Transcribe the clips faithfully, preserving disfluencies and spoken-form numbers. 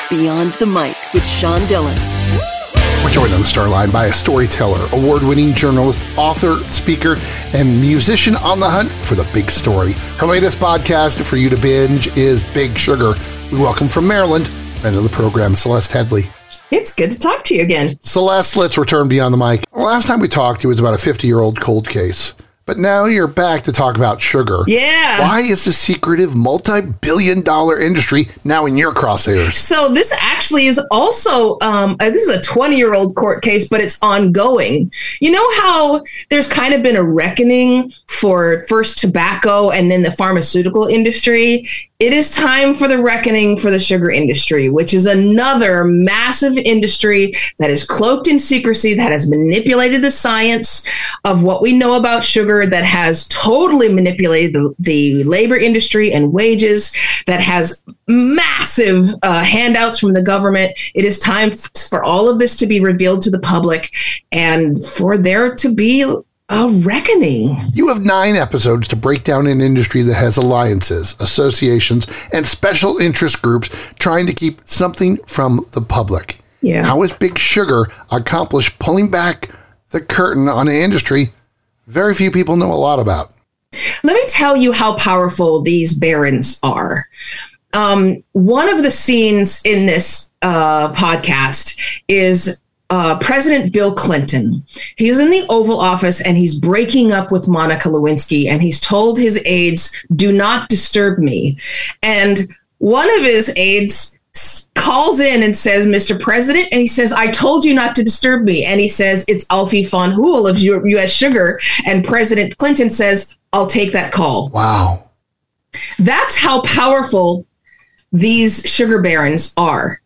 Beyond the Mic with Sean Dillon. We're joined on the star line by a storyteller, award-winning journalist, author, speaker, and musician on the hunt for the big story. Her latest podcast for you to binge is Big Sugar. We welcome from Maryland, friend of the program, Celeste Headlee. It's good to talk to you again. Celeste, let's return Beyond the Mic. Last time we talked, it was about a fifty-year-old cold case. But now you're back to talk about sugar. Yeah. Why is this secretive multi-billion dollar industry now in your crosshairs? So this actually is also, um, this is a twenty-year-old court case, but it's ongoing. You know how there's kind of been a reckoning for first tobacco and then the pharmaceutical industry? It is time for the reckoning for the sugar industry, which is another massive industry that is cloaked in secrecy, that has manipulated the science of what we know about sugar, that has totally manipulated the, the labor industry and wages, that has massive uh, handouts from the government. It is time f- for all of this to be revealed to the public and for there to be a reckoning. You have nine episodes to break down an industry that has alliances, associations, and special interest groups trying to keep something from the public. Yeah. How has Big Sugar accomplished pulling back the curtain on an industry very few people know a lot about? Let me tell you how powerful these barons are. Um, one of the scenes in this uh, podcast is Uh, President Bill Clinton. He's in the Oval Office and he's breaking up with Monica Lewinsky, and he's told his aides, do not disturb me. And one of his aides calls in and says, Mister President, and he says, I told you not to disturb me. And he says, it's Alfie von Hool of U S Sugar. And President Clinton says, I'll take that call. Wow. That's how powerful these sugar barons are.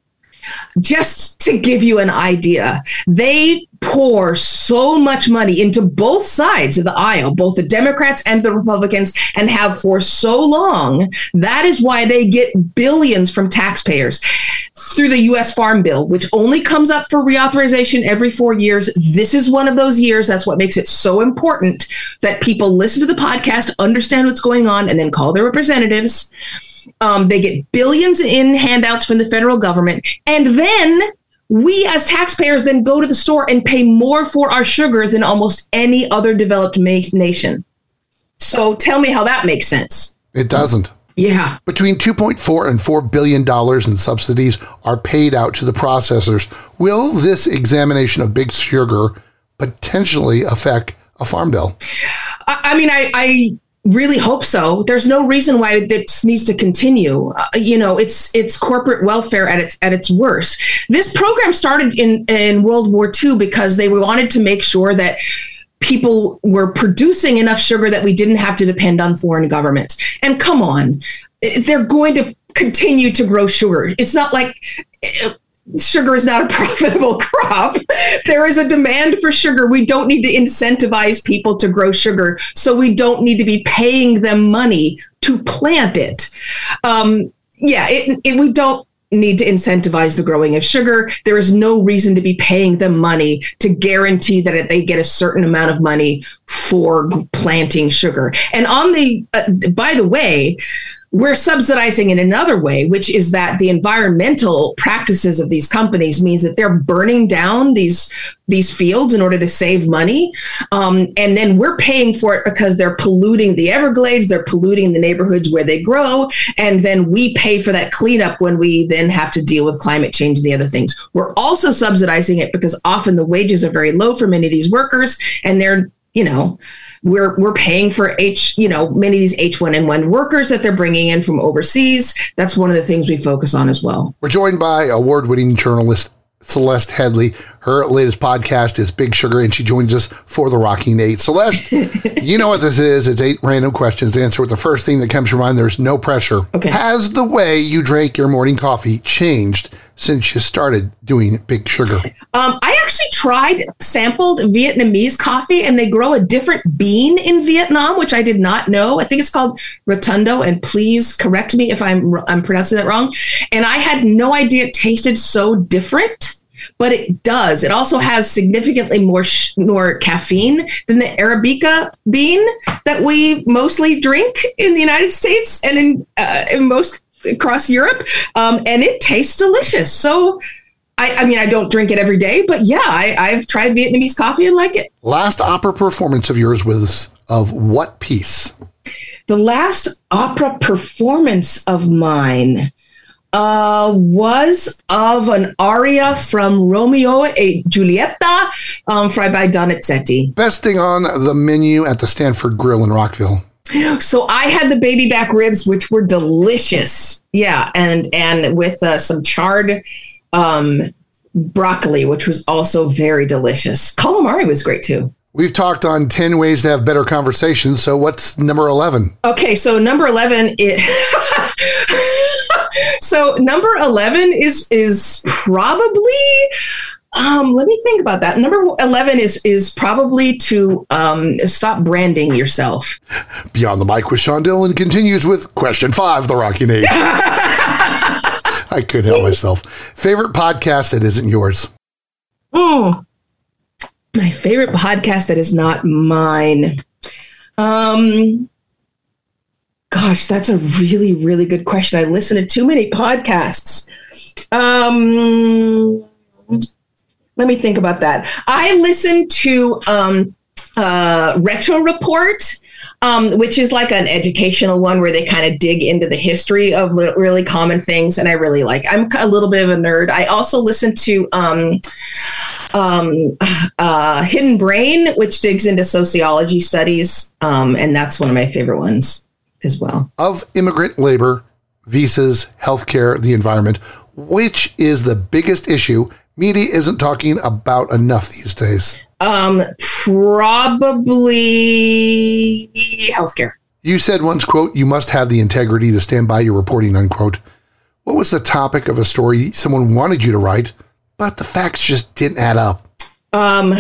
Just to give you an idea, they pour so much money into both sides of the aisle, both the Democrats and the Republicans, and have for so long. That is why they get billions from taxpayers through the U S Farm Bill, which only comes up for reauthorization every four years. This is one of those years. That's what makes it so important that people listen to the podcast, understand what's going on, and then call their representatives. Um, they get billions in handouts from the federal government. And then we as taxpayers then go to the store and pay more for our sugar than almost any other developed ma- nation. So tell me how that makes sense. It doesn't. Yeah. Between two point four and four billion dollars in subsidies are paid out to the processors. Will this examination of Big Sugar potentially affect a farm bill? I, I mean, I... I really hope so. There's no reason why this needs to continue. Uh, you know, it's it's corporate welfare at its at its worst. This program started in, in World War Two because they wanted to make sure that people were producing enough sugar that we didn't have to depend on foreign governments. And come on, they're going to continue to grow sugar. It's not like sugar is not a profitable crop. There is a demand for sugar. We don't need to incentivize people to grow sugar, so we don't need to be paying them money to plant it. Um, yeah, it, it, we don't need to incentivize the growing of sugar. There is no reason to be paying them money to guarantee that they get a certain amount of money for planting sugar. And on the, uh, by the way, we're subsidizing in another way, which is that the environmental practices of these companies means that they're burning down these these fields in order to save money. Um, and then we're paying for it because they're polluting the Everglades, they're polluting the neighborhoods where they grow. And then we pay for that cleanup when we then have to deal with climate change and the other things. We're also subsidizing it because often the wages are very low for many of these workers, and they're, you know, We're we're paying for H, you know, many of these H one N one workers that they're bringing in from overseas. That's one of the things we focus on as well. We're joined by award-winning journalist Celeste Headlee. Her latest podcast is Big Sugar, and she joins us for the Rocking Eight. Celeste, you know what this is. It's eight random questions. Answer with the first thing that comes to your mind. There's no pressure. Okay. Has the way you drank your morning coffee changed since you started doing Big Sugar? Um, I actually tried sampled Vietnamese coffee, and they grow a different bean in Vietnam, which I did not know. I think it's called Rotundo, and please correct me if I'm I'm pronouncing that wrong. And I had no idea it tasted so different, but it does. It also has significantly more sh- more caffeine than the Arabica bean that we mostly drink in the United States and in, uh, in most across Europe, um, and it tastes delicious. So, I, I mean, I don't drink it every day, but yeah, I, I've tried Vietnamese coffee and like it. Last opera performance of yours was of what piece? The last opera performance of mine uh, was of an aria from Romeo e Giulietta, um, fried by Donizetti. Best thing on the menu at the Stanford Grill in Rockville? So I had the baby back ribs, which were delicious. Yeah, and and with uh, some charred um, broccoli, which was also very delicious. Calamari was great too. We've talked on ten ways to have better conversations. So what's number eleven? Okay, so number eleven is so number eleven is is probably um, let me think about that. Number eleven is is probably to um, stop branding yourself. Beyond the Mic with Sean Dillon continues with question five, The Rocking Age. I couldn't help myself. Favorite podcast that isn't yours? Mm. My favorite podcast that is not mine. Um, gosh, that's a really, really good question. I listen to too many podcasts. Um, let me think about that. I listen to um, uh, Retro Report, um, which is like an educational one where they kind of dig into the history of li- really common things. And I really like, I'm a little bit of a nerd. I also listen to um, um, uh, Hidden Brain, which digs into sociology studies. Um, and that's one of my favorite ones as well. Of immigrant labor, visas, healthcare, the environment, which is the biggest issue media isn't talking about enough these days? Um, probably healthcare. You said once, quote, you must have the integrity to stand by your reporting, unquote. What was the topic of a story someone wanted you to write, but the facts just didn't add up? Um,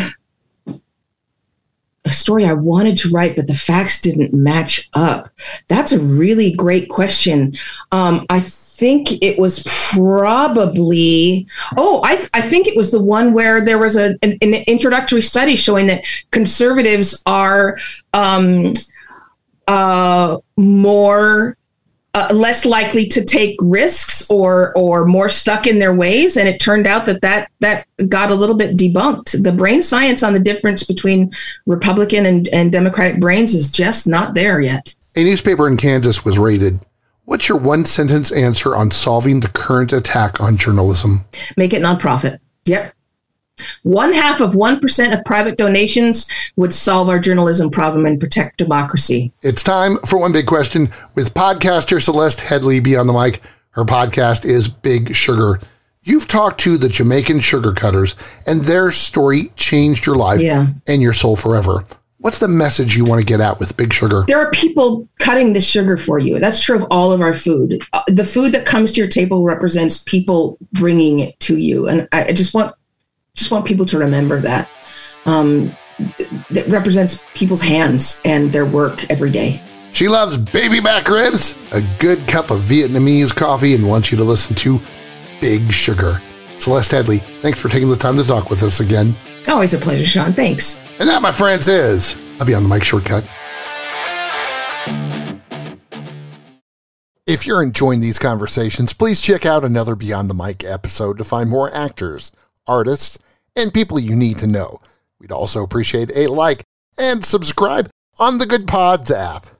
a story I wanted to write, but the facts didn't match up. That's a really great question. Um, I think it was probably, oh, I, I think it was the one where there was a, an, an introductory study showing that conservatives are um, uh, more Uh, less likely to take risks or or more stuck in their ways. And it turned out that that, that got a little bit debunked. The brain science on the difference between Republican and, and Democratic brains is just not there yet. A newspaper in Kansas was raided. What's your one sentence answer on solving the current attack on journalism? Make it nonprofit. Yep. One half of one percent of private donations would solve our journalism problem and protect democracy. It's time for One Big Question with podcaster Celeste Headlee Beyond the Mic. Her podcast is Big Sugar. You've talked to the Jamaican sugar cutters, and their story changed your life yeah. and your soul forever. What's the message you want to get out with Big Sugar? There are people cutting the sugar for you. That's true of all of our food. Uh, the food that comes to your table represents people bringing it to you. And I, I just want Just want people to remember that. Um, that represents people's hands and their work every day. She loves baby back ribs, a good cup of Vietnamese coffee, and wants you to listen to Big Sugar. Celeste Headlee, thanks for taking the time to talk with us again. Always a pleasure, Sean. Thanks. And that, my friends, is a Beyond the Mic shortcut. If you're enjoying these conversations, please check out another Beyond the Mic episode to find more actors, artists, and people you need to know. We'd also appreciate a like and subscribe on the Good Pods app.